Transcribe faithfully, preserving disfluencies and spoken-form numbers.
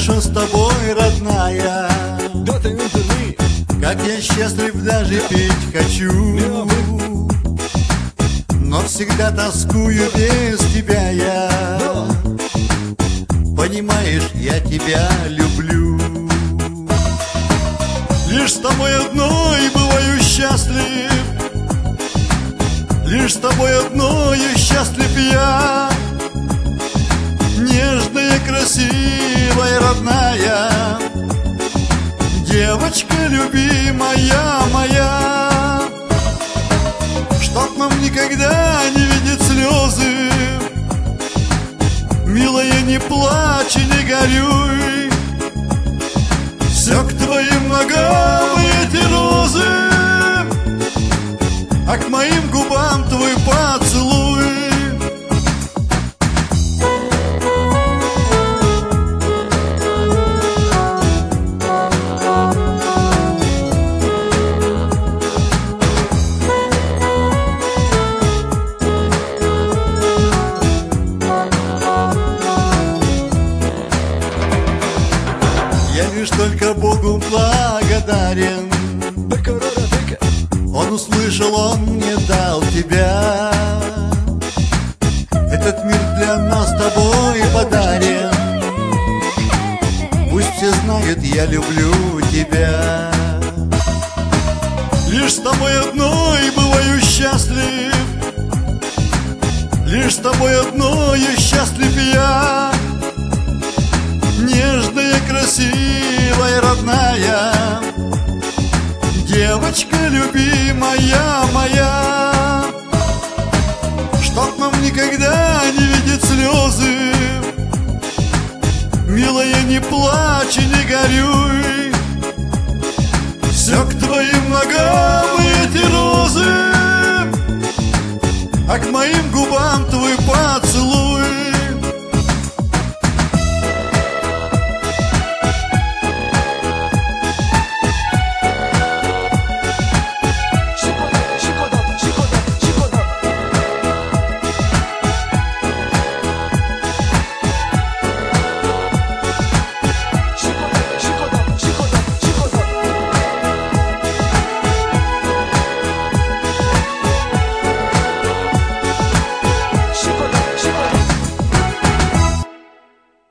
хорошо с тобой, родная. Как я счастлив, даже петь хочу. Но всегда тоскую без тебя я. Понимаешь, я тебя люблю. Лишь с тобой одной бываю счастлив. Лишь с тобой одной счастлив я. Нежная, красивая, родная девочка любимая моя. Чтоб нам никогда не видеть слезы, милая, не плачь и не горюй. Все к твоим ногам эти розы, а к моим губам твой поцелуй. Я лишь только Богу благодарен. Он услышал, он мне дал тебя. Этот мир для нас с тобой подарен. Пусть все знают, я люблю тебя. Лишь с тобой одной бываю счастлив. Лишь с тобой одной счастлив я. Нежная, красивая, родная девочка любимая моя. Чтоб нам никогда не видеть слезы, милая, не плачь и не горюй. Все к твоим